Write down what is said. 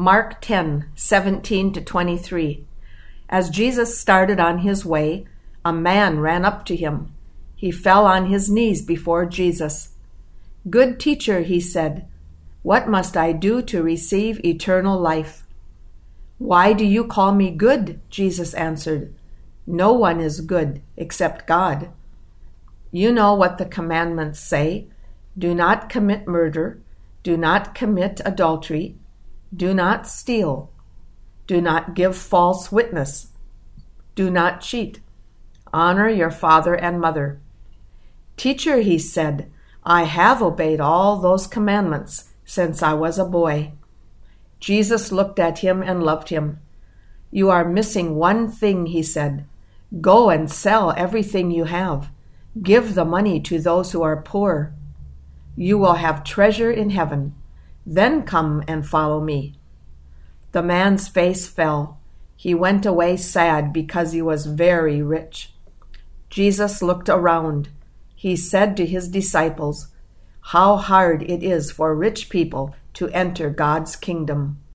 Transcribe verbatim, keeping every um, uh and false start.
Mark ten, seventeen to twenty-three. As Jesus started on his way, a man ran up to him. He fell on his knees before Jesus. "Good teacher," he said, "what must I do to receive eternal life?" "Why do you call me good?" Jesus answered. "No one is good except God. You know what the commandments say. Do not commit murder. Do not commit adultery. Do not steal. Do not give false witness. Do not cheat. Honor your father and mother." "Teacher," he said, "I have obeyed all those commandments since I was a boy." Jesus looked at him and loved him. "You are missing one thing," he said. "Go and sell everything you have. Give the money to those who are poor. You will have treasure in heaven. Then come and follow me." The man's face fell. He went away sad because he was very rich. Jesus looked around. He said to his disciples, "How hard it is for rich people to enter God's kingdom."